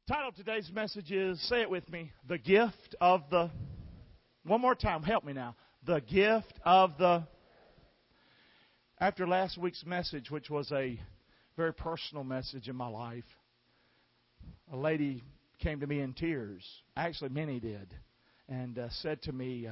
Title of today's message is, say it with me, the gift of the, one more time, help me now, the gift of the, after last week's message, which was a very personal message in my life, a lady came to me in tears, actually many did, and said to me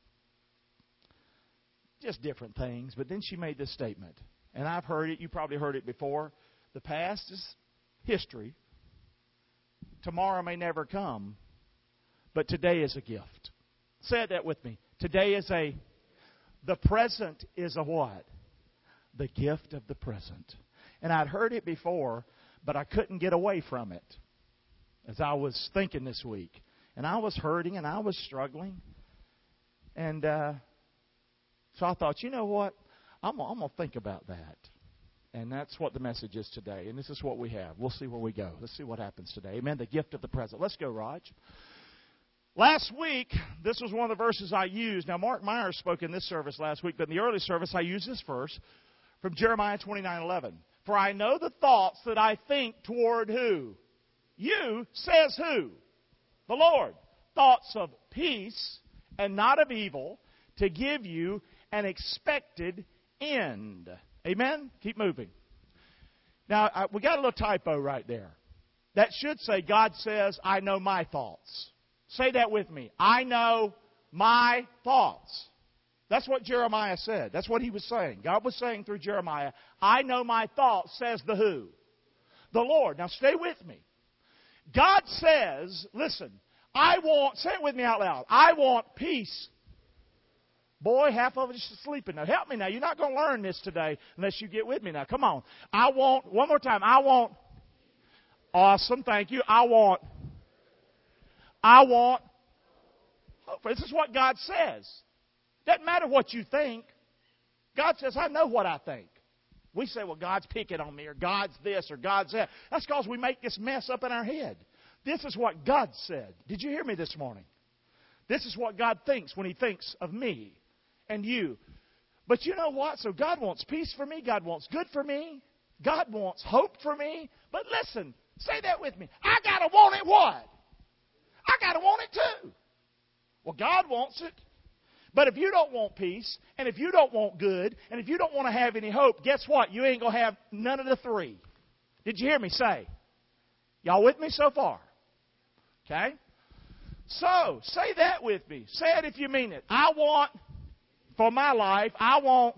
just different things, but then she made this statement, and I've heard it, you probably heard it before, the past is history. Tomorrow may never come, but today is a gift. Say that with me. Today is the present is a what? The gift of the present. And I'd heard it before, but I couldn't get away from it as I was thinking this week. And I was hurting and I was struggling. And so I thought, you know what? I'm going to think about that. And that's what the message is today. And this is what we have. We'll see where we go. Let's see what happens today. Amen. The gift of the present. Let's go, Raj. Last week, this was one of the verses I used. Now, Mark Myers spoke in this service last week, but in the early service, I used this verse from Jeremiah 29:11. For I know the thoughts that I think toward who? You, says who? The Lord. Thoughts of peace and not of evil, to give you an expected end. Amen? Keep moving. Now, we got a little typo right there. That should say, God says, I know my thoughts. Say that with me. I know my thoughts. That's what Jeremiah said. That's what he was saying. God was saying through Jeremiah, I know my thoughts, says the who? The Lord. Now, stay with me. God says, listen, say it with me out loud, I want peace. Boy, half of it is sleeping. Now, help me now. You're not going to learn this today unless you get with me now. Come on. One more time. Awesome, thank you. This is what God says. Doesn't matter what you think. God says, I know what I think. We say, well, God's picking on me, or God's this, or God's that. That's because we make this mess up in our head. This is what God said. Did you hear me this morning? This is what God thinks when He thinks of me and you. But you know what? So God wants peace for me. God wants good for me. God wants hope for me. But listen, say that with me. I got to want it what? I got to want it too. Well, God wants it. But if you don't want peace, and if you don't want good, and if you don't want to have any hope, guess what? You ain't going to have none of the three. Did you hear me say? Y'all with me so far? Okay? So, say that with me. Say it if you mean it. I want for my life, I want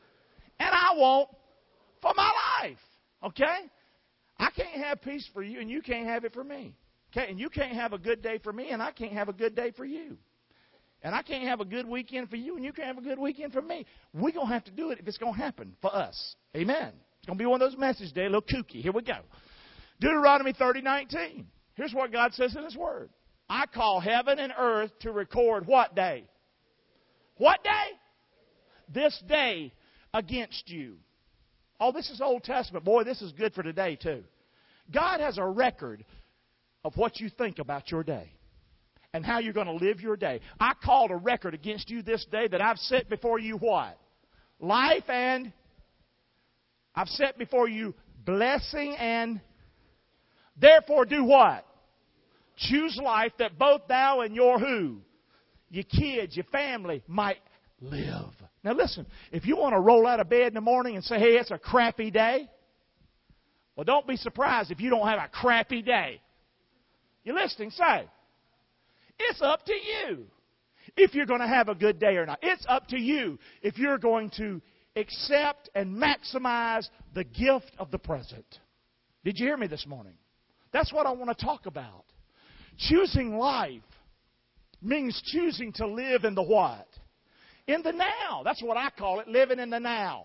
for my life. Okay? I can't have peace for you, and you can't have it for me. Okay? And you can't have a good day for me, and I can't have a good day for you. And I can't have a good weekend for you, and you can't have a good weekend for me. We're going to have to do it if it's going to happen for us. Amen. It's going to be one of those messages today, a little kooky. Here we go. Deuteronomy 30:19. Here's what God says in His Word. I call heaven and earth to record what day? What day? This day against you. Oh, this is Old Testament. Boy, this is good for today, too. God has a record of what you think about your day and how you're going to live your day. I called a record against you this day that I've set before you what? Life, and I've set before you blessing, and therefore do what? Choose life, that both thou and your who? Your kids, your family might live. Now listen, if you want to roll out of bed in the morning and say, hey, it's a crappy day, well, don't be surprised if you don't have a crappy day. You listening? Say. It's up to you if you're going to have a good day or not. It's up to you if you're going to accept and maximize the gift of the present. Did you hear me this morning? That's what I want to talk about. Choosing life means choosing to live in the what? In the now. That's what I call it, living in the now.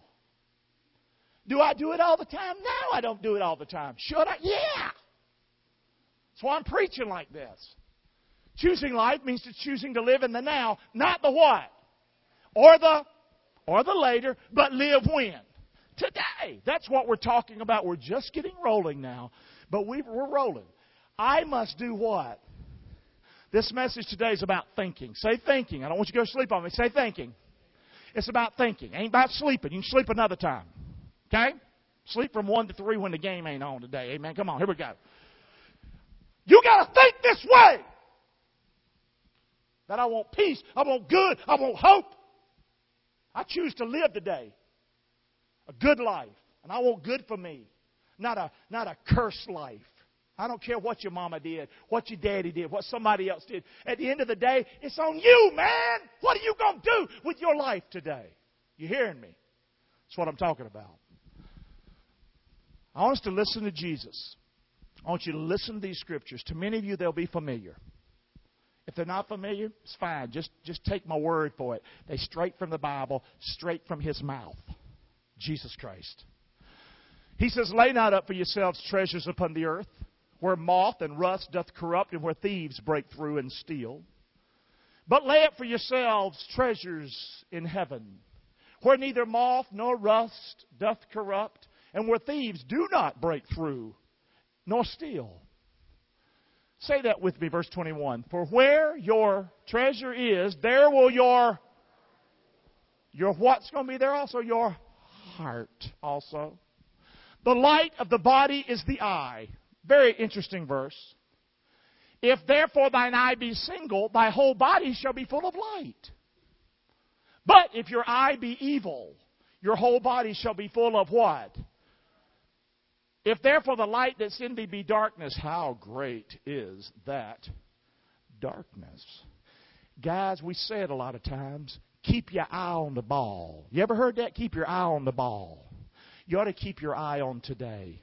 Do I do it all the time? No, I don't do it all the time. Should I? Yeah. That's why I'm preaching like this. Choosing life means choosing to live in the now, not the what? Or the later, but live when? Today. That's what we're talking about. We're just getting rolling now, but we're rolling. I must do what? This message today is about thinking. Say thinking. I don't want you to go to sleep on me. Say thinking. It's about thinking. It ain't about sleeping. You can sleep another time. Okay? Sleep from 1 to 3 when the game ain't on today. Amen. Come on. Here we go. You got to think this way. That I want peace, I want good, I want hope. I choose to live today a good life. And I want good for me. Not a cursed life. I don't care what your mama did, what your daddy did, what somebody else did. At the end of the day, it's on you, man. What are you going to do with your life today? You hearing me? That's what I'm talking about. I want us to listen to Jesus. I want you to listen to these scriptures. To many of you, they'll be familiar. If they're not familiar, it's fine. Just take my word for it. They're straight from the Bible, straight from His mouth. Jesus Christ. He says, lay not up for yourselves treasures upon the earth, where moth and rust doth corrupt, and where thieves break through and steal. But lay up for yourselves treasures in heaven, where neither moth nor rust doth corrupt, and where thieves do not break through nor steal. Say that with me, verse 21. For where your treasure is, there will your what's going to be there also? Your heart also. The light of the body is the eye. Very interesting verse. If therefore thine eye be single, thy whole body shall be full of light. But if your eye be evil, your whole body shall be full of what? If therefore the light that's in thee be darkness, how great is that darkness? Guys, we say it a lot of times. Keep your eye on the ball. You ever heard that? Keep your eye on the ball. You ought to keep your eye on today.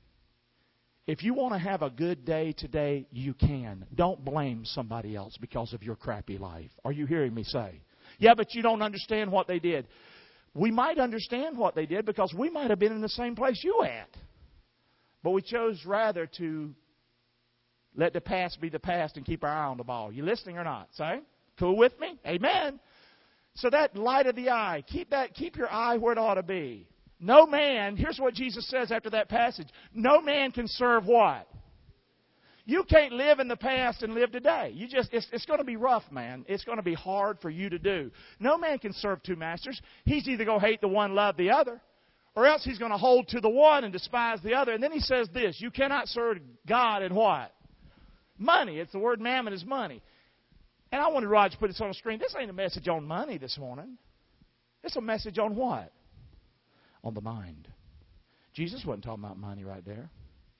If you want to have a good day today, you can. Don't blame somebody else because of your crappy life. Are you hearing me say? Yeah, but you don't understand what they did. We might understand what they did because we might have been in the same place you at. But we chose rather to let the past be the past and keep our eye on the ball. You listening or not? Say? Cool with me? Amen. So that light of the eye, keep your eye where it ought to be. No man, here's what Jesus says after that passage. No man can serve what? You can't live in the past and live today. It's going to be rough, man. It's going to be hard for you to do. No man can serve two masters. He's either going to hate the one, love the other, or else he's going to hold to the one and despise the other. And then he says this, you cannot serve God and what? Money. It's the word mammon is money. And I wanted Rod to put this on the screen. This ain't a message on money this morning. It's a message on what? On the mind. Jesus wasn't talking about money right there.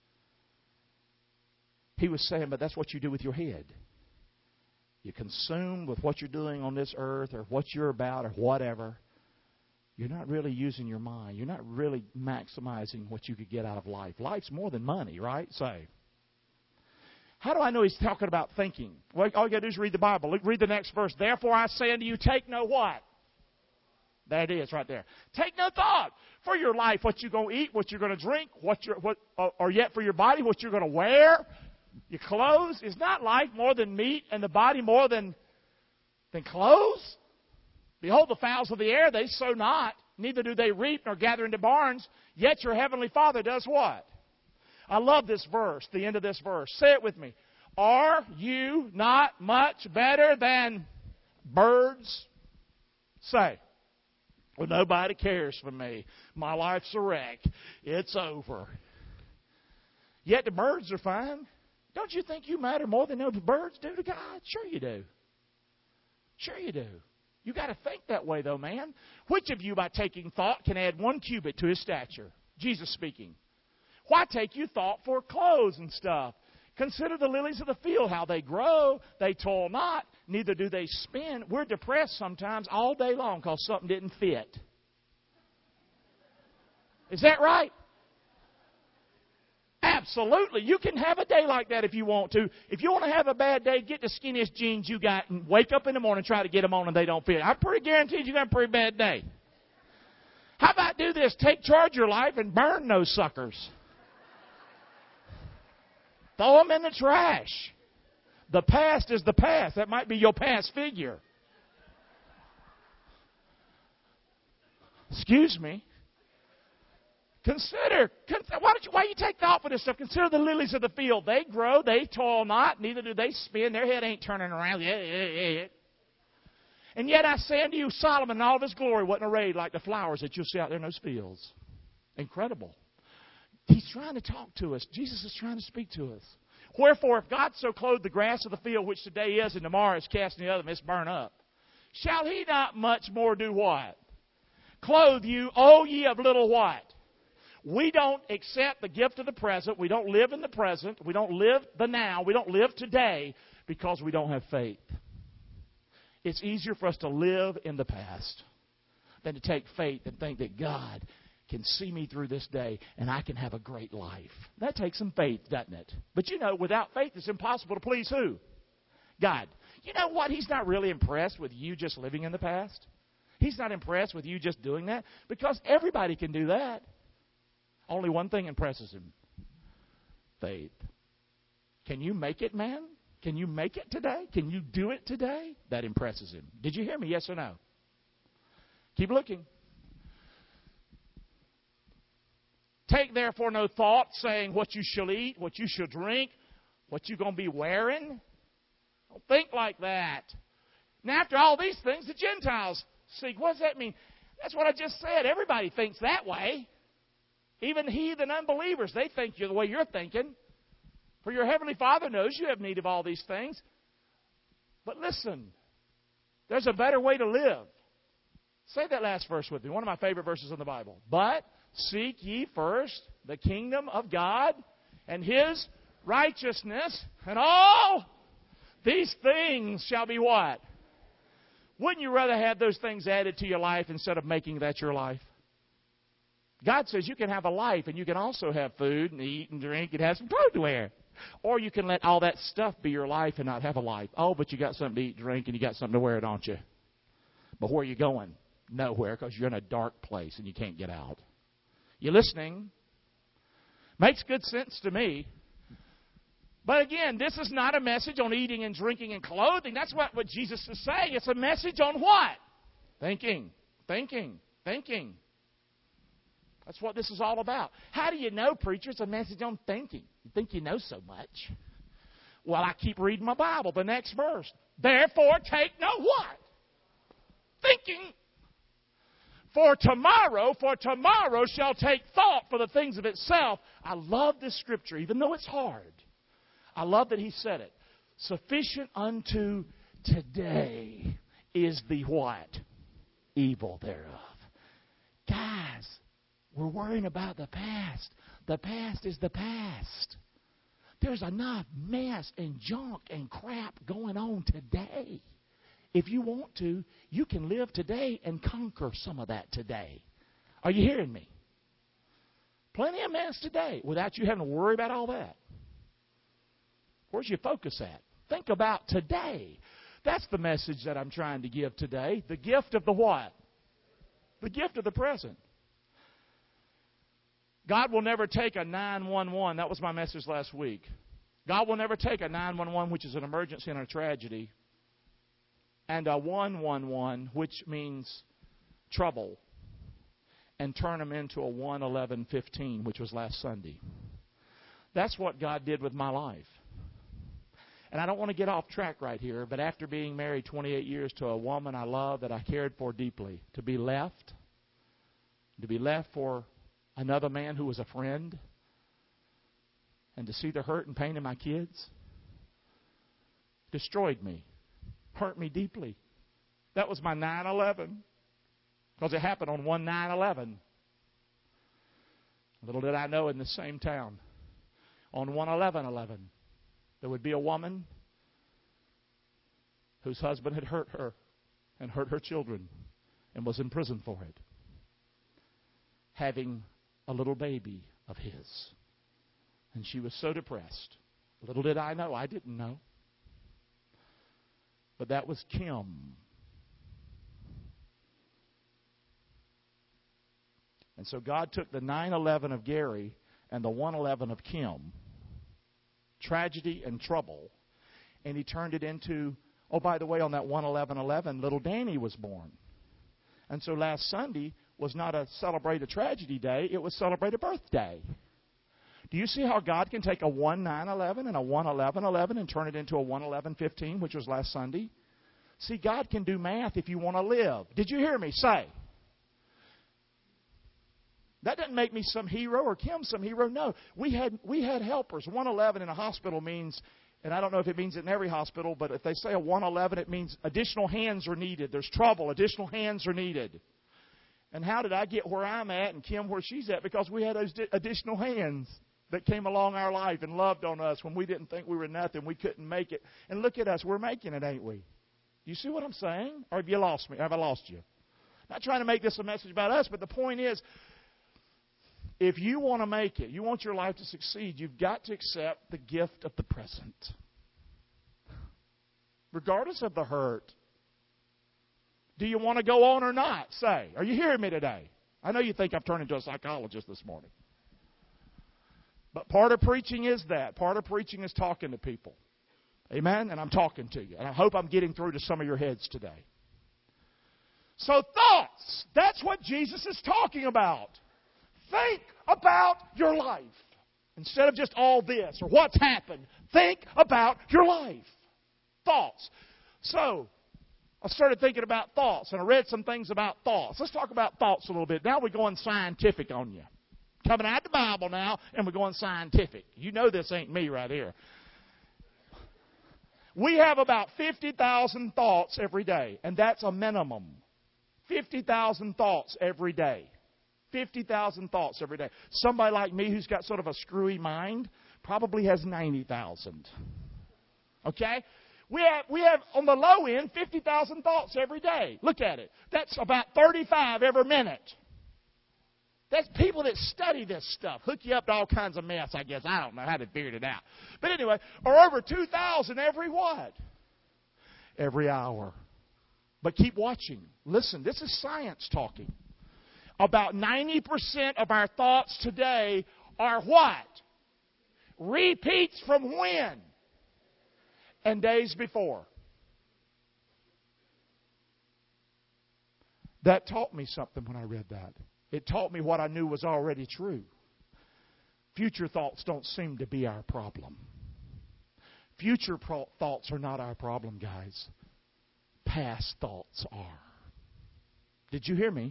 He was saying, but that's what you do with your head. You consume with what you're doing on this earth or what you're about or whatever. You're not really using your mind. You're not really maximizing what you could get out of life. Life's more than money, right? Say. How do I know he's talking about thinking? Well, all you got to do is read the Bible. Read the next verse. Therefore I say unto you, take no what? There it is right there. Take no thought for your life, what you're going to eat, what you're going to drink, or yet for your body, what you're going to wear, your clothes. Is not life more than meat and the body more than clothes? Behold the fowls of the air, they sow not, neither do they reap nor gather into barns, yet your heavenly Father does what? I love this verse, the end of this verse. Say it with me. Are you not much better than birds? Say. Well, nobody cares for me. My life's a wreck. It's over. Yet the birds are fine. Don't you think you matter more than those birds do to God? Sure you do. Sure you do. You got to think that way, though, man. Which of you, by taking thought, can add 1 cubit to his stature? Jesus speaking. Why take you thought for clothes and stuff? Consider the lilies of the field, how they grow. They toil not, neither do they spin. We're depressed sometimes all day long because something didn't fit. Is that right? Absolutely. You can have a day like that if you want to. If you want to have a bad day, get the skinniest jeans you got and wake up in the morning and try to get them on and they don't fit. I'm pretty guaranteed you're going to have a pretty bad day. How about do this? Take charge of your life and burn those suckers. Throw them in the trash. The past is the past. That might be your past figure. Excuse me. Consider. Why you take thought for this stuff? Consider the lilies of the field. They grow, they toil not, neither do they spin. Their head ain't turning around. And yet I say unto you, Solomon in all of his glory wasn't arrayed like the flowers that you'll see out there in those fields. Incredible. He's trying to talk to us. Jesus is trying to speak to us. Wherefore, if God so clothe the grass of the field, which today is and tomorrow is cast in the oven, it's burned up, shall He not much more do what? Clothe you, O ye of little what? We don't accept the gift of the present. We don't live in the present. We don't live the now. We don't live today because we don't have faith. It's easier for us to live in the past than to take faith and think that God can see me through this day and I can have a great life. That takes some faith, doesn't it? But you know, without faith, it's impossible to please who? God. You know what? He's not really impressed with you just living in the past. He's not impressed with you just doing that because everybody can do that. Only one thing impresses Him. Faith. Can you make it, man? Can you make it today? Can you do it today? That impresses Him. Did you hear me? Yes or no? Keep looking. Take therefore no thought, saying what you shall eat, what you shall drink, what you're going to be wearing. Don't think like that. Now, after all these things, the Gentiles seek. What does that mean? That's what I just said. Everybody thinks that way. Even heathen unbelievers, they think the way you're thinking. For your heavenly Father knows you have need of all these things. But listen, there's a better way to live. Say that last verse with me. One of my favorite verses in the Bible. But seek ye first the kingdom of God and His righteousness, and all these things shall be what? Wouldn't you rather have those things added to your life instead of making that your life? God says you can have a life and you can also have food and eat and drink and have some clothes to wear. Or you can let all that stuff be your life and not have a life. Oh, but you got something to eat, drink, and you got something to wear, don't you? But where are you going? Nowhere, because you're in a dark place and you can't get out. You listening? Makes good sense to me. But again, this is not a message on eating and drinking and clothing. That's what Jesus is saying. It's a message on what? Thinking. That's what this is all about. How do you know, preacher? It's a message on thinking. You think you know so much. Well, I keep reading my Bible. The next verse. Therefore, take no what? Thinking. For tomorrow shall take thought for the things of itself. I love this scripture, even though it's hard. I love that He said it. Sufficient unto today is the what? Evil thereof. Guys, we're worrying about the past. The past is the past. There's enough mess and junk and crap going on today. If you want to, you can live today and conquer some of that today. Are you hearing me? Plenty of mess today without you having to worry about all that. Where's your focus at? Think about today. That's the message that I'm trying to give today. The gift of the what? The gift of the present. God will never take a 911. That was my message last week. God will never take a 911, which is an emergency and a tragedy, and a 111, which means trouble, and turn them into a 11115, which was last Sunday. That's what God did with my life. And I don't want to get off track right here, but after being married 28 years to a woman I love that I cared for deeply, to be left for another man who was a friend, and to see the hurt and pain of my kids, destroyed me, hurt me deeply. That was my 9/11, because it happened on 1/9/11. Little did I know, in the same town, on 1/11/11, there would be a woman whose husband had hurt her and hurt her children and was in prison for it, having a little baby of his. And she was so depressed. Little did I know. I didn't know. But that was Kim. And so God took the 9/11 of Gary and the 1/11 of Kim, tragedy and trouble, and He turned it into, oh, by the way, on that 1/11/11, little Danny was born. And so last Sunday was not a celebrate a tragedy day, it was celebrate a birthday. Do you see how God can take a 1/9/11 and a 1/11/11 and turn it into a 1/11/15, which was last Sunday? See, God can do math if you want to live. Did you hear me say? That doesn't make me some hero or Kim some hero. No, we had helpers. 111 in a hospital means, and I don't know if it means it in every hospital, but if they say a 111, it means additional hands are needed. There's trouble. Additional hands are needed. And how did I get where I'm at and Kim where she's at? Because we had those additional hands that came along our life and loved on us when we didn't think we were nothing. We couldn't make it. And look at us. We're making it, ain't we? You see what I'm saying? Or have you lost me? Have I lost you? Not trying to make this a message about us, but the point is, if you want to make it, you want your life to succeed, you've got to accept the gift of the present. Regardless of the hurt. Do you want to go on or not? Say. Are you hearing me today? I know you think I've turned into a psychologist this morning. But part of preaching is that. Part of preaching is talking to people. Amen? And I'm talking to you. And I hope I'm getting through to some of your heads today. So thoughts. That's what Jesus is talking about. Think about your life. Instead of just all this or what's happened. Think about your life. Thoughts. So, I started thinking about thoughts, and I read some things about thoughts. Let's talk about thoughts a little bit. Now we're going scientific on you. Coming out of the Bible now, and we're going scientific. You know this ain't me right here. We have about 50,000 thoughts every day, and that's a minimum. 50,000 thoughts every day. 50,000 thoughts every day. Somebody like me who's got sort of a screwy mind probably has 90,000. Okay? We have, on the low end, 50,000 thoughts every day. Look at it. That's about 35 every minute. That's people that study this stuff. Hook you up to all kinds of mess, I guess. I don't know how to figure it out. But anyway, or over 2,000 every what? Every hour. But keep watching. Listen, this is science talking. About 90% of our thoughts today are what? Repeats from when? And days before. That taught me something when I read that. It taught me what I knew was already true. Future thoughts don't seem to be our problem. Future thoughts are not our problem, guys. Past thoughts are. Did you hear me?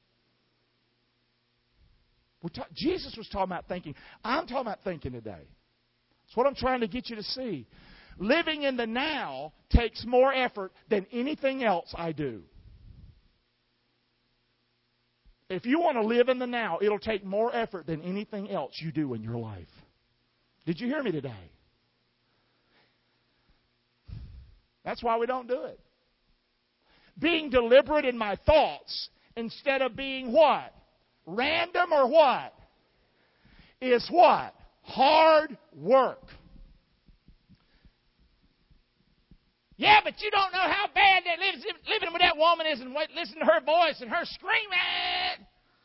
Jesus was talking about thinking. I'm talking about thinking today. That's what I'm trying to get you to see. Living in the now takes more effort than anything else I do. If you want to live in the now, it'll take more effort than anything else you do in your life. Did you hear me today? That's why we don't do it. Being deliberate in my thoughts instead of being what? Random or what? Is what? Hard work. Yeah, but you don't know how bad that living with that woman is and listen to her voice and her screaming.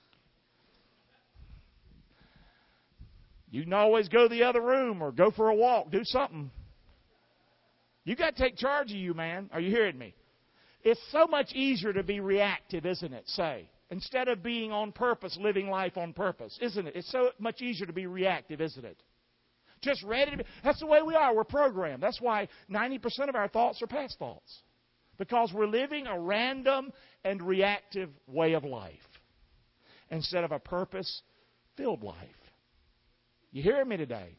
You can always go to the other room or go for a walk. Do something. You got to take charge of you, man. Are you hearing me? It's so much easier to be reactive, isn't it? Say. Instead of being on purpose, living life on purpose, isn't it? It's so much easier to be reactive, isn't it? Just ready to be. That's the way we are. We're programmed. That's why 90% of our thoughts are past thoughts. Because we're living a random and reactive way of life instead of a purpose-filled life. You hearing me today?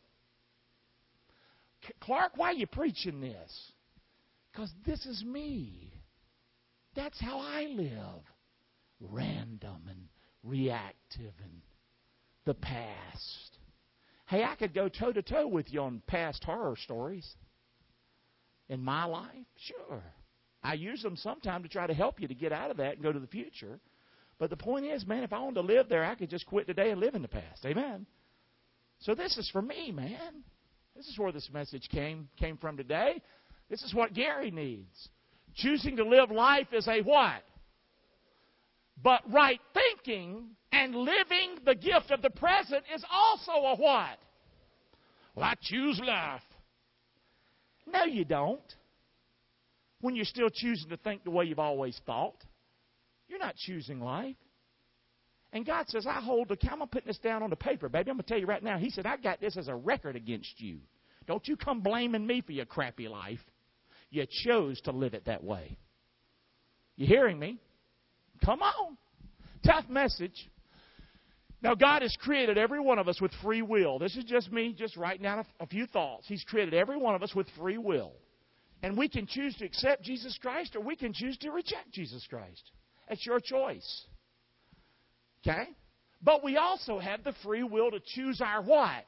Clark, why are you preaching this? Because this is me. That's how I live. Random and reactive and the past. Hey, I could go toe-to-toe with you on past horror stories in my life. Sure. I use them sometimes to try to help you to get out of that and go to the future. But the point is, man, if I wanted to live there, I could just quit today and live in the past. Amen? So this is for me, man. This is where this message came from today. This is what Gary needs. Choosing to live life is a what? But right thinking and living the gift of the present is also a what? Well, I choose life. No, you don't. When you're still choosing to think the way you've always thought, you're not choosing life. And God says, I'm putting this down on the paper, baby. I'm going to tell you right now. He said, I got this as a record against you. Don't you come blaming me for your crappy life. You chose to live it that way. You hearing me? Come on. Tough message. Now, God has created every one of us with free will. This is just me just writing down a few thoughts. He's created every one of us with free will. And we can choose to accept Jesus Christ or we can choose to reject Jesus Christ. That's your choice. Okay? But we also have the free will to choose our what?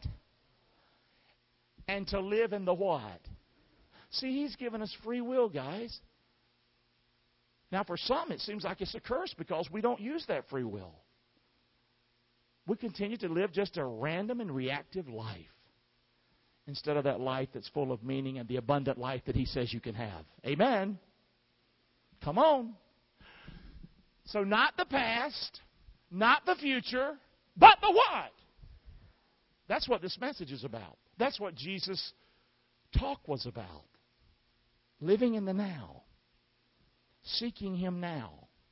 And to live in the what? See, He's given us free will, guys. Now, for some, it seems like it's a curse because we don't use that free will. We continue to live just a random and reactive life instead of that life that's full of meaning and the abundant life that He says you can have. Amen? Come on. So not the past, not the future, but the what? That's what this message is about. That's what Jesus' talk was about. Living in the now. Seeking Him now.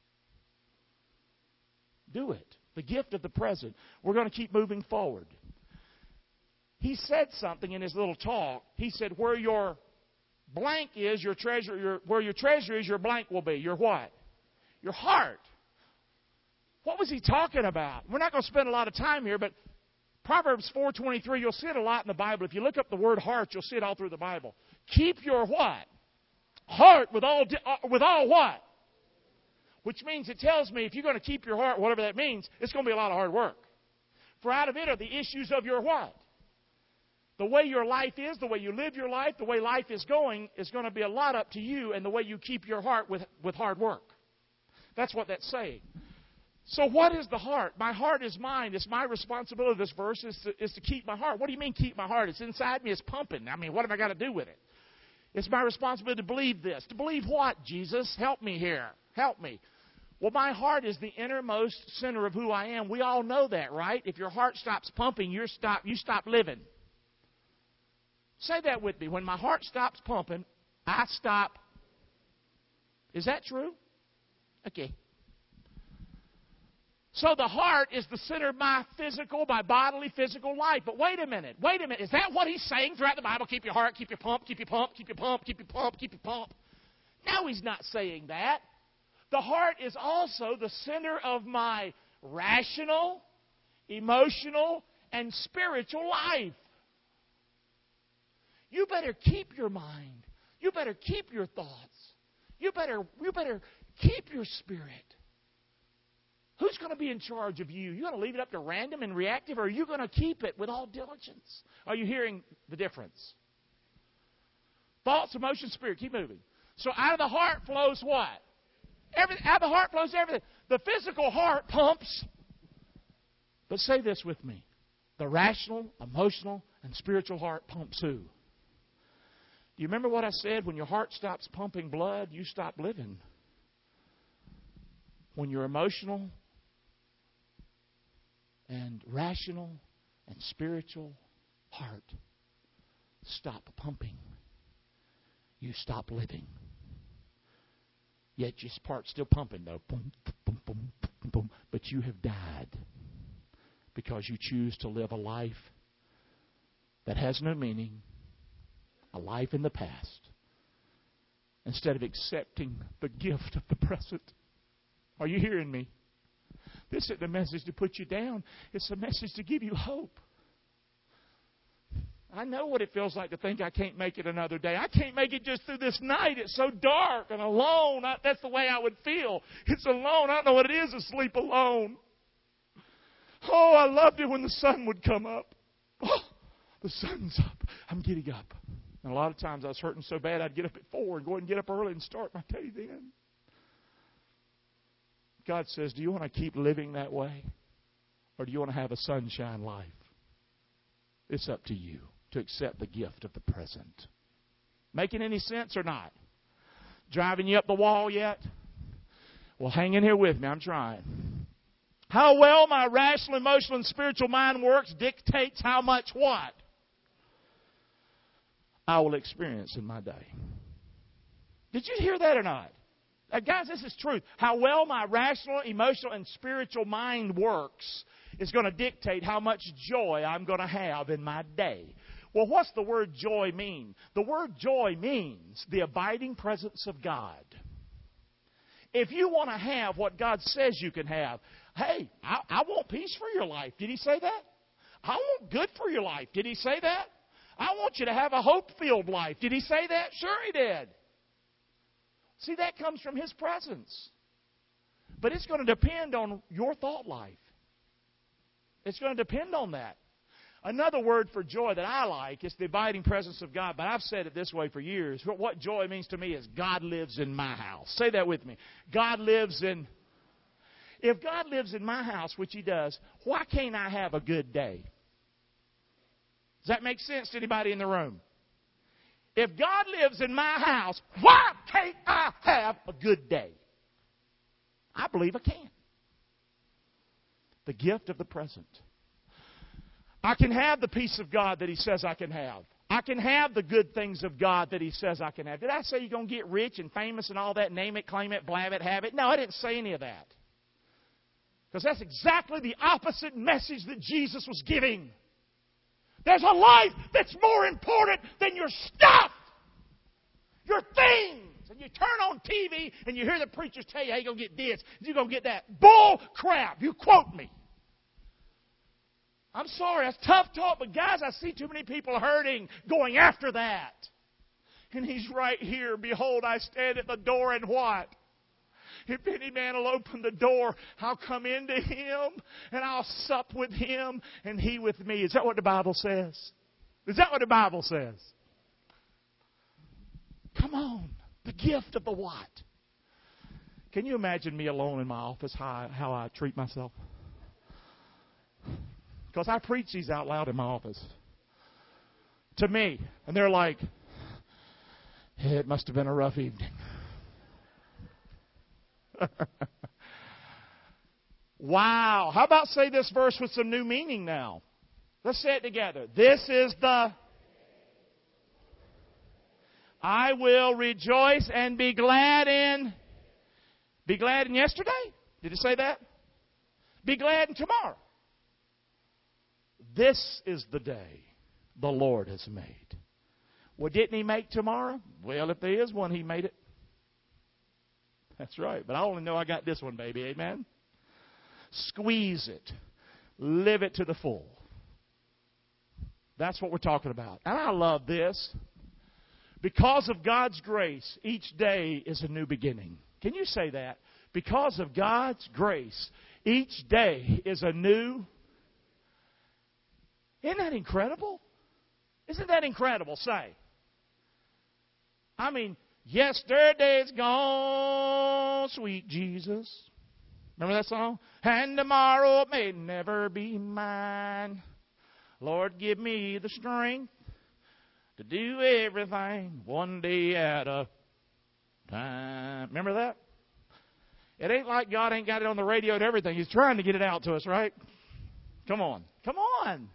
Do it. The gift of the present. We're going to keep moving forward. He said something in his little talk. He said, where your blank is, your treasure, where your treasure is, your blank will be. Your what? Your heart. What was he talking about? We're not going to spend a lot of time here, but Proverbs 4:23, you'll see it a lot in the Bible. If you look up the word heart, you'll see it all through the Bible. Keep your what? Heart with all what? Which means it tells me if you're going to keep your heart, whatever that means, it's going to be a lot of hard work. For out of it are the issues of your what? The way your life is, the way you live your life, the way life is going to be a lot up to you and the way you keep your heart with hard work. That's what that's saying. So what is the heart? My heart is mine. It's my responsibility, this verse, is to keep my heart. What do you mean keep my heart? It's inside me. It's pumping. I mean, what have I got to do with it? It's my responsibility to believe this. To believe what, Jesus? Help me here. Help me. Well, my heart is the innermost center of who I am. We all know that, right? If your heart stops pumping, you stop living. Say that with me. When my heart stops pumping, I stop. Is that true? Okay. So the heart is the center of my bodily physical life. But wait a minute. Is that what he's saying throughout the Bible? Keep your heart, keep your pump, keep your pump, keep your pump, keep your pump, keep your pump. No, he's not saying that. The heart is also the center of my rational, emotional, and spiritual life. You better keep your mind. You better keep your thoughts. You better keep your spirit. Who's going to be in charge of you? You going to leave it up to random and reactive, or are you going to keep it with all diligence? Are you hearing the difference? Thoughts, emotions, spirit. Keep moving. So out of the heart flows what? Out of the heart flows everything. The physical heart pumps. But say this with me. The rational, emotional, and spiritual heart pumps who? Do you remember what I said? When your heart stops pumping blood, you stop living. When your emotional and rational and spiritual heart stop pumping, you stop living. Yet your heart's still pumping, though. Boom, boom, boom, boom, boom. But you have died because you choose to live a life that has no meaning, a life in the past, instead of accepting the gift of the present. Are you hearing me? This isn't a message to put you down. It's a message to give you hope. I know what it feels like to think I can't make it another day. I can't make it just through this night. It's so dark and alone. That's the way I would feel. It's alone. I don't know what it is to sleep alone. Oh, I loved it when the sun would come up. Oh, the sun's up. I'm getting up. And a lot of times I was hurting so bad I'd get up at 4 and go ahead and get up early and start my day then. God says, do you want to keep living that way? Or do you want to have a sunshine life? It's up to you to accept the gift of the present. Making any sense or not? Driving you up the wall yet? Well, hang in here with me. I'm trying. How well my rational, emotional, and spiritual mind works dictates how much what I will experience in my day. Did you hear that or not? Guys, this is truth. How well my rational, emotional, and spiritual mind works is going to dictate how much joy I'm going to have in my day. Well, what's the word joy mean? The word joy means the abiding presence of God. If you want to have what God says you can have, hey, I want peace for your life. Did He say that? I want good for your life. Did He say that? I want you to have a hope-filled life. Did He say that? Sure He did. See, that comes from His presence. But it's going to depend on your thought life. It's going to depend on that. Another word for joy that I like is the abiding presence of God. But I've said it this way for years. What joy means to me is God lives in my house. Say that with me. God lives in... If God lives in my house, which He does, why can't I have a good day? Does that make sense to anybody in the room? If God lives in my house, why can't I have a good day? I believe I can. The gift of the present. I can have the peace of God that He says I can have. I can have the good things of God that He says I can have. Did I say you're going to get rich and famous and all that? Name it, claim it, blab it, have it? No, I didn't say any of that. Because that's exactly the opposite message that Jesus was giving. There's a life that's more important than your stuff, your things. And you turn on TV and you hear the preachers tell you, hey, you're going to get this, you're going to get that. Bull crap. You quote me. I'm sorry, that's tough talk, but guys, I see too many people hurting going after that. And He's right here. Behold, I stand at the door and what? If any man will open the door, I'll come into him and I'll sup with him and he with me. Is that what the Bible says? Is that what the Bible says? Come on. The gift of the what? Can you imagine me alone in my office, how I treat myself? Because I preach these out loud in my office. To me. And they're like, it must have been a rough evening. Wow. How about say this verse with some new meaning now? Let's say it together. This is the... I will rejoice and be glad in... Be glad in yesterday? Did it say that? Be glad in tomorrow. This is the day the Lord has made. Well, didn't He make tomorrow? Well, if there is one, He made it. That's right. But I only know I got this one, baby. Amen? Squeeze it. Live it to the full. That's what we're talking about. And I love this. Because of God's grace, each day is a new beginning. Can you say that? Because of God's grace, each day is a new... Isn't that incredible? Isn't that incredible? Say. I mean... Yesterday's gone, sweet Jesus. Remember that song? And tomorrow may never be mine. Lord, give me the strength to do everything one day at a time. Remember that? It ain't like God ain't got it on the radio and everything. He's trying to get it out to us, right? Come on. Come on.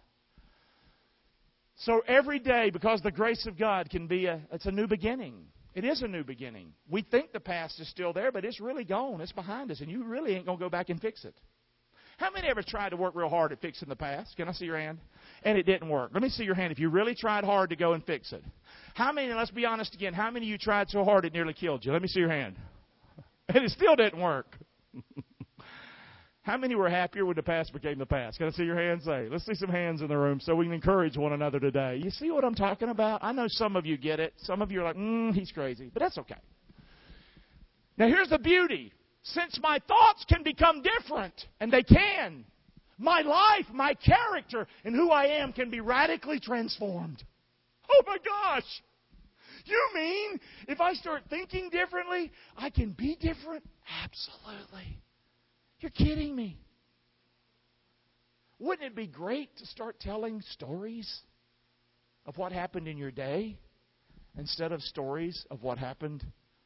So every day, because the grace of God can be it's a new beginning. It is a new beginning. We think the past is still there, but it's really gone. It's behind us, and you really ain't going to go back and fix it. How many ever tried to work real hard at fixing the past? Can I see your hand? And it didn't work. Let me see your hand if you really tried hard to go and fix it. How many, let's be honest again, how many of you tried so hard it nearly killed you? Let me see your hand. And it still didn't work. How many were happier when the past became the past? Can I see your hands? Say, let's see some hands in the room so we can encourage one another today. You see what I'm talking about? I know some of you get it. Some of you are like, he's crazy. But that's okay. Now here's the beauty. Since my thoughts can become different, and they can, my life, my character, and who I am can be radically transformed. Oh my gosh! You mean if I start thinking differently, I can be different? Absolutely. You're kidding me. Wouldn't it be great to start telling stories of what happened in your day instead of stories of what happened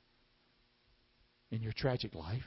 in your tragic life?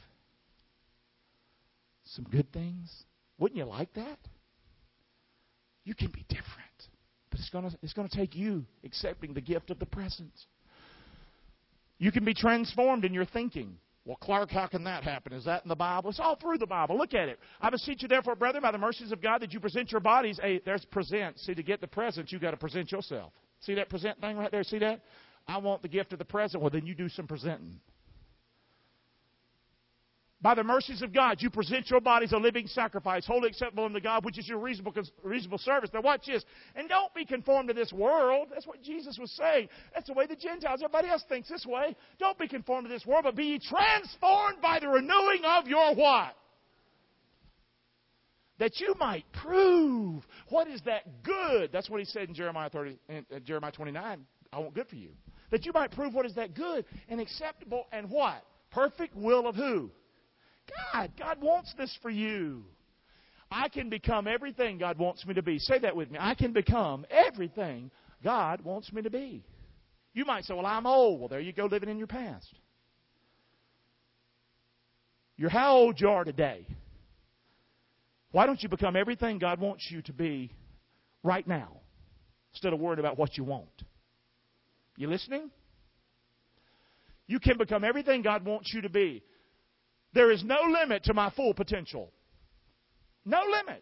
Some good things. Wouldn't you like that? You can be different. But it's going to take you accepting the gift of the present. You can be transformed in your thinking. Well, Clark, how can that happen? Is that in the Bible? It's all through the Bible. Look at it. I beseech you, therefore, brethren, by the mercies of God, that you present your bodies. There's present. See, to get the present, you've got to present yourself. See that present thing right there? See that? I want the gift of the present. Well, then you do some presenting. By the mercies of God, you present your bodies a living sacrifice, wholly acceptable unto God, which is your reasonable service. Now watch this. And don't be conformed to this world. That's what Jesus was saying. That's the way the Gentiles, everybody else thinks this way. Don't be conformed to this world, but be ye transformed by the renewing of your what? That you might prove what is that good. That's what he said in Jeremiah 29. I want good for you. That you might prove what is that good and acceptable and what? Perfect will of who? God. God wants this for you. I can become everything God wants me to be. Say that with me. I can become everything God wants me to be. You might say, well, I'm old. Well, there you go, living in your past. You're how old you are today. Why don't you become everything God wants you to be right now instead of worrying about what you want? You listening? You can become everything God wants you to be. There is no limit to my full potential. No limit.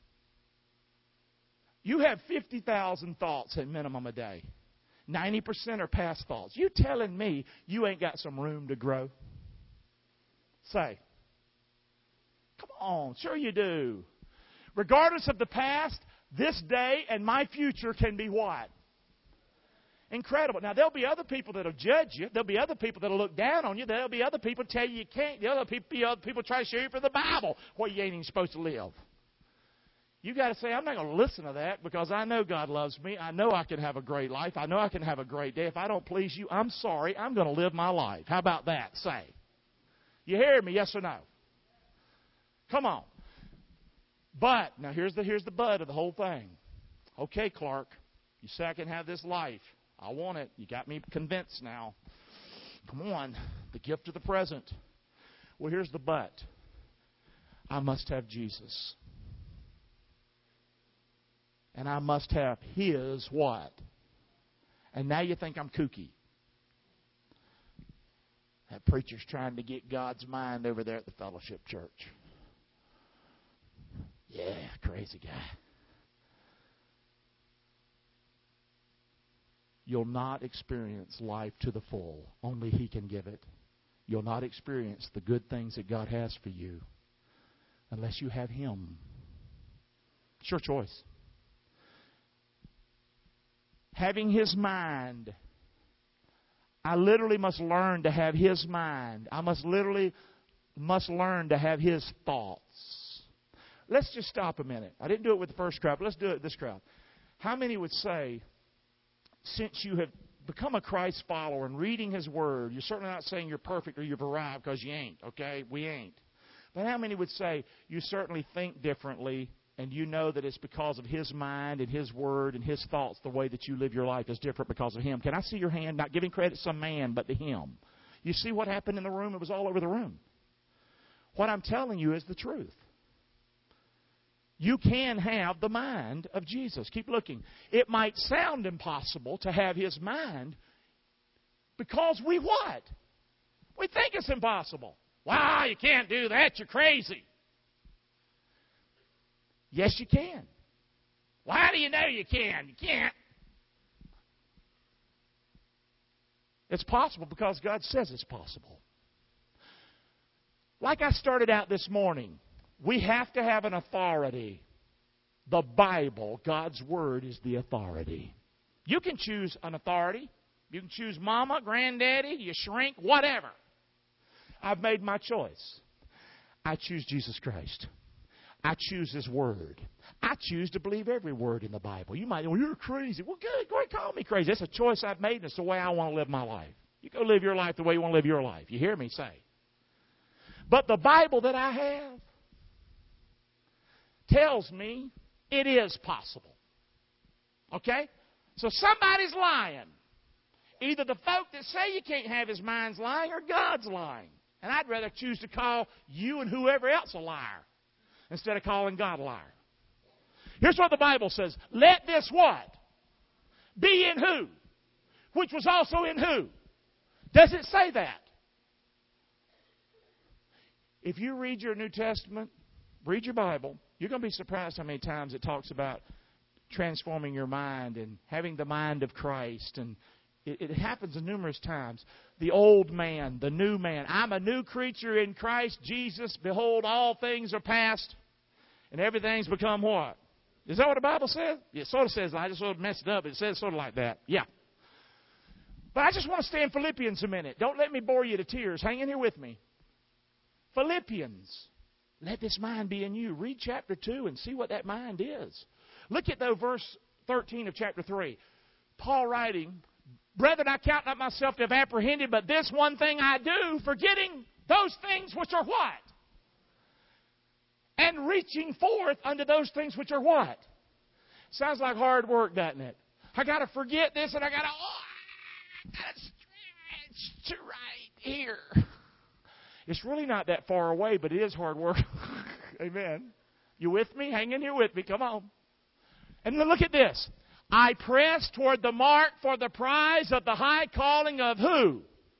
You have 50,000 thoughts at minimum a day. 90% are past thoughts. You telling me you ain't got some room to grow? Say. Come on, sure you do. Regardless of the past, this day and my future can be what? Incredible. Now, there'll be other people that'll judge you. There'll be other people that'll look down on you. There'll be other people tell you you can't. There'll be other people try to show you from the Bible where you ain't even supposed to live. You got to say, I'm not going to listen to that because I know God loves me. I know I can have a great life. I know I can have a great day. If I don't please you, I'm sorry. I'm going to live my life. How about that? Say. You hear me? Yes or no? Come on. But, now here's the but of the whole thing. Okay, Clark, you say I can have this life. I want it. You got me convinced now. Come on. The gift of the present. Well, here's the but. I must have Jesus. And I must have His what? And now you think I'm kooky. That preacher's trying to get God's mind over there at the Fellowship Church. Yeah, crazy guy. You'll not experience life to the full. Only He can give it. You'll not experience the good things that God has for you unless you have Him. It's your choice. Having His mind. I literally must learn to have His mind. I must learn to have His thoughts. Let's just stop a minute. I didn't do it with the first crowd, but let's do it with this crowd. How many would say, since you have become a Christ follower and reading His Word, you're certainly not saying you're perfect or you've arrived, because you ain't, okay? We ain't. But how many would say you certainly think differently and you know that it's because of His mind and His Word and His thoughts, the way that you live your life is different because of Him? Can I see your hand? Not giving credit to some man, but to Him. You see what happened in the room? It was all over the room. What I'm telling you is the truth. You can have the mind of Jesus. Keep looking. It might sound impossible to have His mind because we what? We think it's impossible. Wow, you can't do that. You're crazy. Yes, you can. Well, how do you know you can? You can't. It's possible because God says it's possible. Like I started out this morning, we have to have an authority. The Bible, God's Word, is the authority. You can choose an authority. You can choose mama, granddaddy, you shrink, whatever. I've made my choice. I choose Jesus Christ. I choose His Word. I choose to believe every word in the Bible. You might, well, you're crazy. Well, good. Go ahead and call me crazy. It's a choice I've made, and it's the way I want to live my life. You go live your life the way you want to live your life. You hear me say? But the Bible that I have tells me it is possible. Okay? So somebody's lying. Either the folk that say you can't have His mind's lying or God's lying. And I'd rather choose to call you and whoever else a liar instead of calling God a liar. Here's what the Bible says. Let this what? Be in who? Which was also in who? Does it say that? If you read your New Testament, read your Bible, you're going to be surprised how many times it talks about transforming your mind and having the mind of Christ and It happens numerous times. The old man, the new man. I'm a new creature in Christ Jesus. Behold, all things are past, and everything's become what? Is that what the Bible says? It sort of says. I just sort of messed it up. It says sort of like that. Yeah. But I just want to stay in Philippians a minute. Don't let me bore you to tears. Hang in here with me. Philippians. Let this mind be in you. Read chapter 2 and see what that mind is. Look at though verse 13 of chapter 3. Paul writing, Brethren, I count not myself to have apprehended, but this one thing I do, forgetting those things which are what? And reaching forth unto those things which are what? Sounds like hard work, doesn't it? I got to forget this and I got to stretch to right here. It's really not that far away, but it is hard work. Amen. You with me? Hang in here with me. Come on. And then look at this. I press toward the mark for the prize of the high calling of who?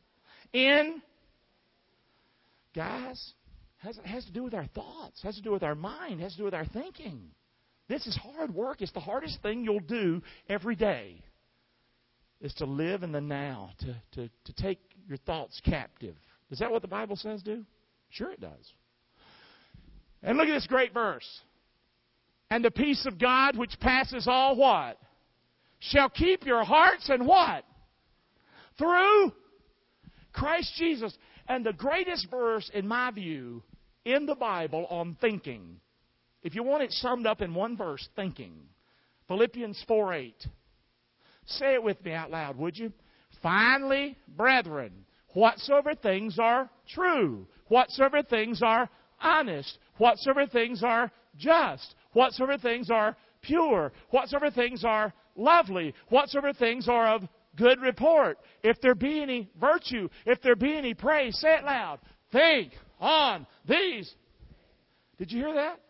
Guys, has to do with our thoughts. Has to do with our mind. Has to do with our thinking. This is hard work. It's the hardest thing you'll do every day. Is to live in the now. To take your thoughts captive. Is that what the Bible says do? Sure it does. And look at this great verse. And the peace of God which passes all what? Shall keep your hearts and what? Through Christ Jesus. And the greatest verse, in my view, in the Bible on thinking. If you want it summed up in one verse, thinking. Philippians 4:8. Say it with me out loud, would you? Finally, brethren, whatsoever things are true, whatsoever things are honest, whatsoever things are just, whatsoever things are pure, whatsoever things are lovely, whatsoever things are of good report, if there be any virtue, if there be any praise, say it loud. Think on these. Did you hear that?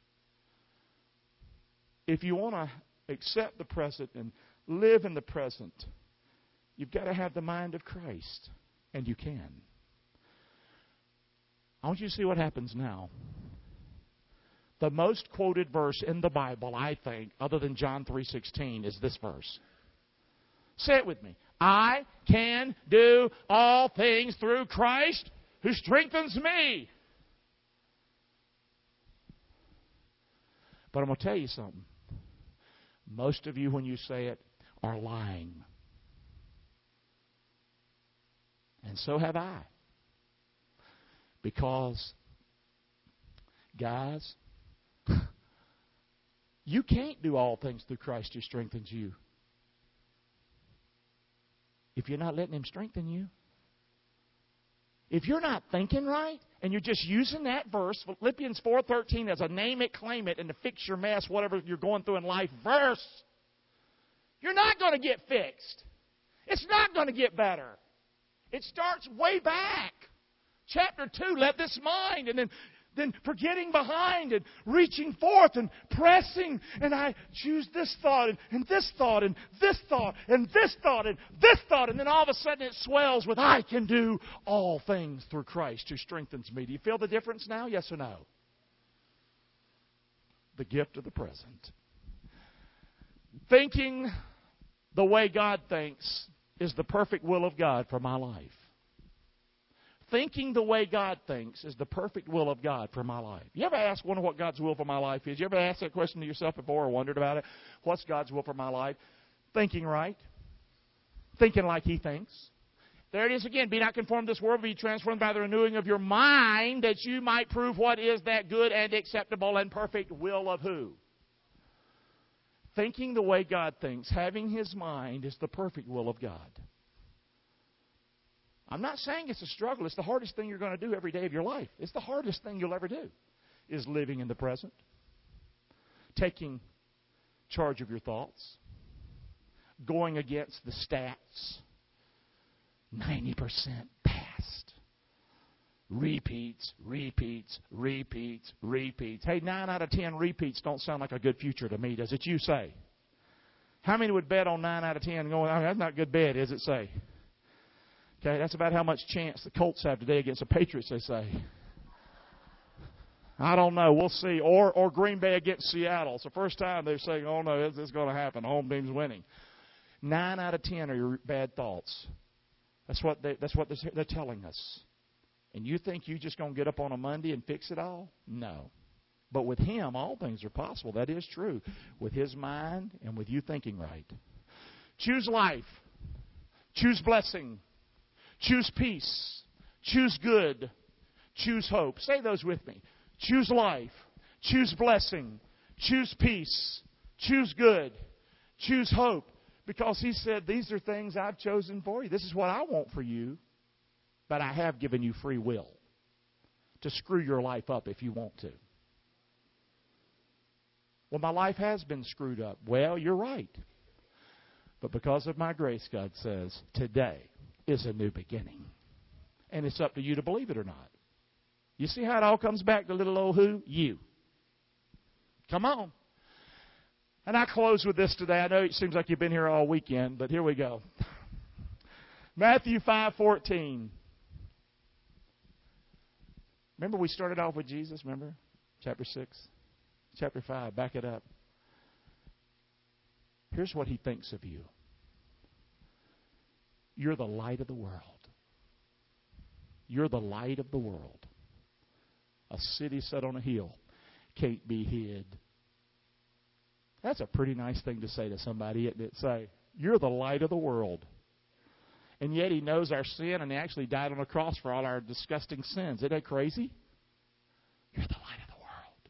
If you want to accept the present and live in the present, you've got to have the mind of Christ. And you can. I want you to see what happens now. The most quoted verse in the Bible, I think, other than John 3:16, is this verse. Say it with me. I can do all things through Christ who strengthens me. But I'm going to tell you something. Most of you, when you say it, are lying. And so have I. Because, guys, you can't do all things through Christ who strengthens you if you're not letting Him strengthen you. If you're not thinking right, and you're just using that verse, Philippians 4:13, as a name it, claim it, and to fix your mess, whatever you're going through in life, verse, you're not going to get fixed. It's not going to get better. It starts way back. Chapter 2, let this mind, and then forgetting behind and reaching forth and pressing, and I choose this thought and this thought and this thought and this thought and this thought, and then all of a sudden it swells with I can do all things through Christ who strengthens me. Do you feel the difference now? Yes or no? The gift of the present. Thinking the way God thinks is the perfect will of God for my life. Thinking the way God thinks is the perfect will of God for my life. You ever wonder what God's will for my life is? You ever asked that question to yourself before or wondered about it? What's God's will for my life? Thinking right. Thinking like He thinks. There it is again. Be not conformed to this world, but be transformed by the renewing of your mind, that you might prove what is that good and acceptable and perfect will of who? Thinking the way God thinks, having His mind, is the perfect will of God. I'm not saying it's a struggle. It's the hardest thing you're going to do every day of your life. It's the hardest thing you'll ever do, is living in the present, taking charge of your thoughts, going against the stats, 90% past, repeats. Hey, 9 out of 10 repeats don't sound like a good future to me, does it? You say. How many would bet on 9 out of 10 going, that's not a good bet, is it, say? Okay, that's about how much chance the Colts have today against the Patriots, they say. I don't know. We'll see. Or Green Bay against Seattle. It's the first time they're saying, oh, no, this is going to happen. Home team's winning. 9 out of 10 are your bad thoughts. That's what they're telling us. And you think you're just going to get up on a Monday and fix it all? No. But with Him, all things are possible. That is true. With His mind and with you thinking right. Choose life. Choose blessing. Choose peace. Choose good. Choose hope. Say those with me. Choose life. Choose blessing. Choose peace. Choose good. Choose hope. Because He said, these are things I've chosen for you. This is what I want for you. But I have given you free will to screw your life up if you want to. Well, my life has been screwed up. Well, you're right. But because of my grace, God says, today is a new beginning. And it's up to you to believe it or not. You see how it all comes back to little old who? You. Come on. And I close with this today. I know it seems like you've been here all weekend, but here we go. Matthew 5:14. Remember we started off with Jesus, remember? Chapter 6. Chapter 5, back it up. Here's what He thinks of you. You're the light of the world. You're the light of the world. A city set on a hill can't be hid. That's a pretty nice thing to say to somebody, isn't it? Say, you're the light of the world. And yet He knows our sin, and He actually died on the cross for all our disgusting sins. Isn't that crazy? You're the light of the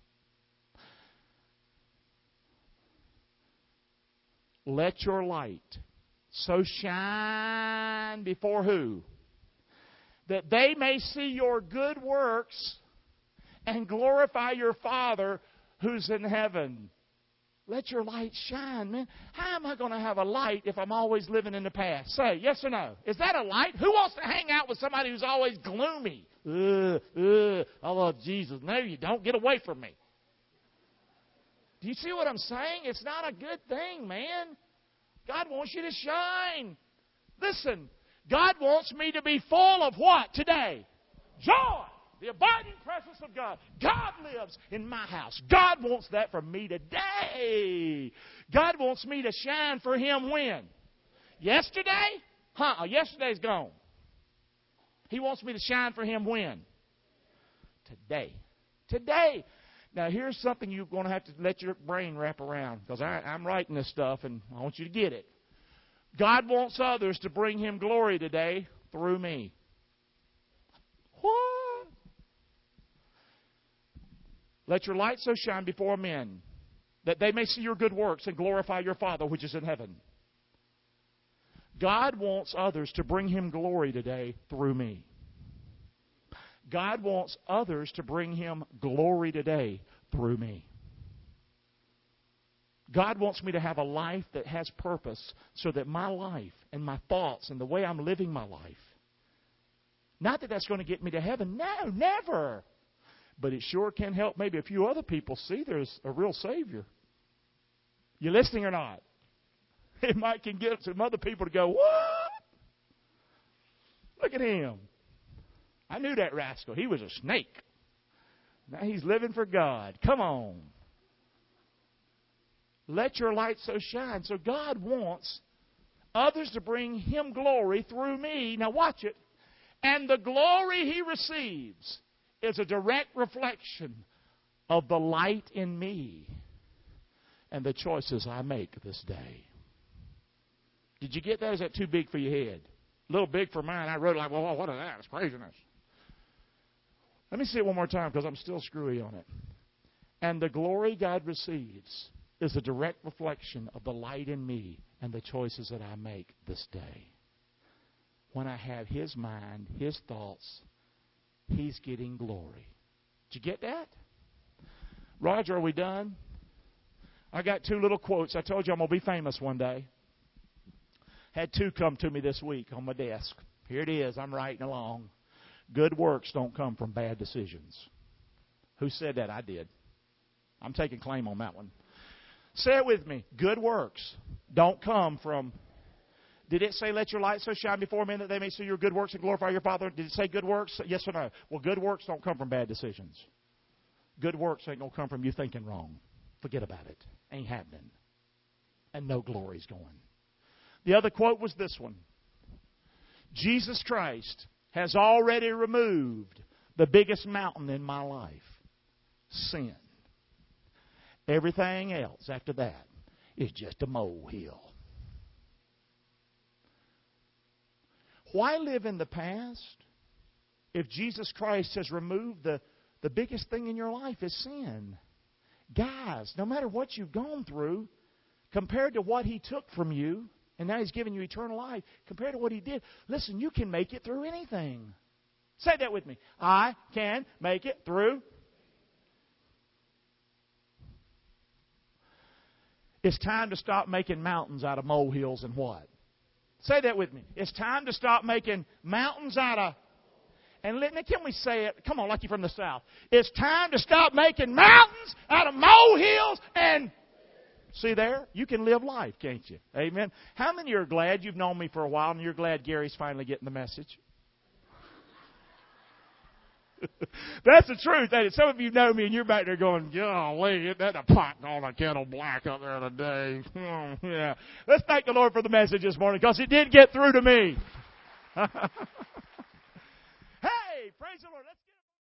world. Let your light so shine before who? That they may see your good works and glorify your Father who's in heaven. Let your light shine, man. How am I going to have a light if I'm always living in the past? Say, yes or no? Is that a light? Who wants to hang out with somebody who's always gloomy? I love Jesus. No, you don't. Get away from me. Do you see what I'm saying? It's not a good thing, man. God wants you to shine. Listen, God wants me to be full of what today? Joy. The abiding presence of God. God lives in my house. God wants that from me today. God wants me to shine for Him when? Yesterday? Yesterday's gone. He wants me to shine for Him when? Today. Today. Now, here's something you're going to have to let your brain wrap around, because I'm writing this stuff, and I want you to get it. God wants others to bring Him glory today through me. What? Let your light so shine before men that they may see your good works and glorify your Father which is in heaven. God wants others to bring Him glory today through me. God wants others to bring Him glory today through me. God wants me to have a life that has purpose so that my life and my thoughts and the way I'm living my life, not that that's going to get me to heaven. No, never. But it sure can help maybe a few other people see there's a real Savior. You listening or not? It might can get some other people to go, what? Look at him. I knew that rascal. He was a snake. Now he's living for God. Come on. Let your light so shine. So God wants others to bring Him glory through me. Now watch it. And the glory He receives is a direct reflection of the light in me and the choices I make this day. Did you get that? Is that too big for your head? A little big for mine. I wrote it like, well, what is that? It's craziness. Let me say it one more time because I'm still screwy on it. And the glory God receives is a direct reflection of the light in me and the choices that I make this day. When I have His mind, His thoughts, He's getting glory. Did you get that? Roger, are we done? I got 2 little quotes. I told you I'm going to be famous one day. Had 2 come to me this week on my desk. Here it is. I'm writing along. Good works don't come from bad decisions. Who said that? I did. I'm taking claim on that one. Say it with me. Good works don't come from... Did it say, let your light so shine before men that they may see your good works and glorify your Father? Did it say good works? Yes or no? Well, good works don't come from bad decisions. Good works ain't going to come from you thinking wrong. Forget about it. Ain't happening. And no glory's going. The other quote was this one. Jesus Christ has already removed the biggest mountain in my life. Sin. Everything else after that is just a molehill. Why live in the past if Jesus Christ has removed the biggest thing in your life is sin? Guys, no matter what you've gone through, compared to what He took from you, and now He's given you eternal life, compared to what He did, listen, you can make it through anything. Say that with me. I can make it through. It's time to stop making mountains out of molehills and what? Say that with me. It's time to stop making mountains out of... And can we say it? Come on, like you're from the South. It's time to stop making mountains out of molehills and... See there? You can live life, can't you? Amen. How many are glad you've known me for a while and you're glad Gary's finally getting the message? That's the truth. Some of you know me and you're back there going, golly, isn't that a pot on a kettle black up there today? Yeah. Let's thank the Lord for the message this morning because it did get through to me. Hey, praise the Lord. Let's get